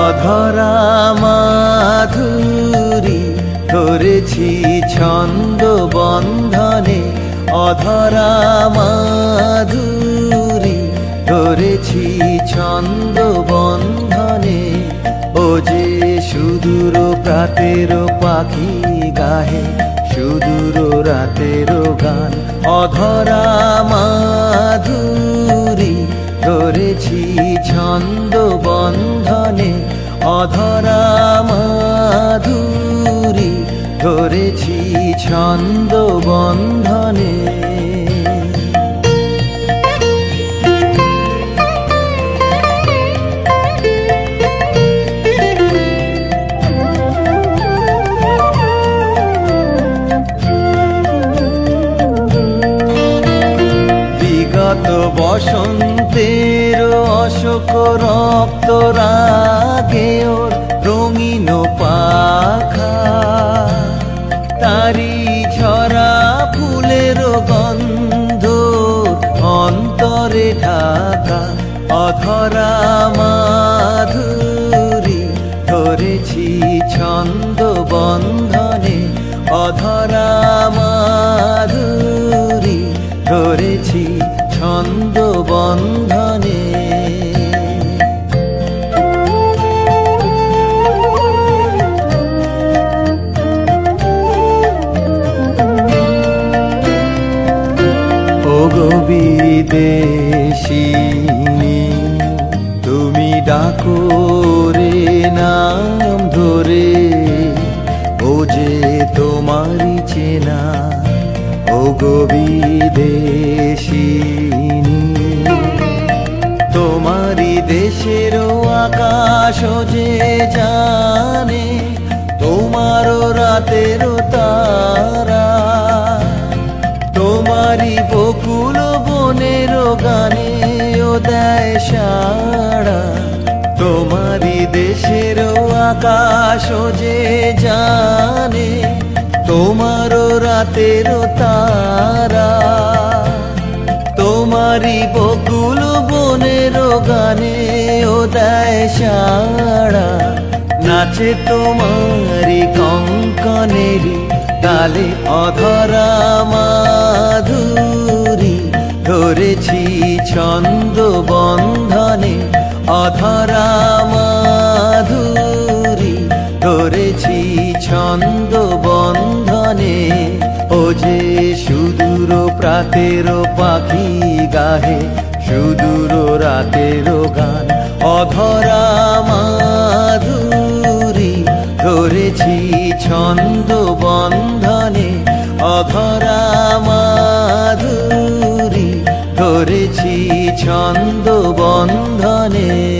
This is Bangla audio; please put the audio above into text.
অধরা মাধুরী ধরেছি ছন্দ বন্ধনে, অধরা মাধুরী ধরেছি ছন্দ বন্ধনে। ও যে সুদূর প্রাতের পাখি গাহে সুদূর রাতের গান, অধরা মাধুরী ধরেছি ছন্দ বন্ধনে, অধরা মাধুরী ধরেছি ছন্দ বন্ধনে। বিগত বসন্তের অশোক রক্ত রাগে ওর রঙিন পাখা, তারি ঝরা ফুলের গন্ধ অন্তরে ঢাকা, অধরা মাধুরী ধরেছি ছন্দ বন্ধনে, অধরা মাধুরী ধরেছি ছন্দ বন্ধনে। ওগো বিদেশিনী তুমি ডাকো রে নাম ধরে, ও যে তোমারই চেনা। ওগো বিদেশিনী তোমারই দেশের আকাশ যে জানে, তোমারও রাতের তারা, তোমারই বকুল বনের গানে ও দেয় সাড়া। তোমারই দেশের আকাশ যে জানে, তোমারও রাতের তারা, তোমারই বকুল বনের গানে ও দেয় সাড়া। নাচে তোমারই কঙ্কনেরই তালে, অধরা মাধুরী ধরেছি ছন্দ বন্ধনে, অধরা মাধুরী ধরেছি ছন্দ বন্ধনে। ও যে সুদূর প্রাতের পাখি গাহে সুদূর রাতের গান, অধরা মাধুরী ধরেছি ছন্দ বন্ধনে, অধরা মাধুরী ধরেছি ছন্দ বন্ধনে।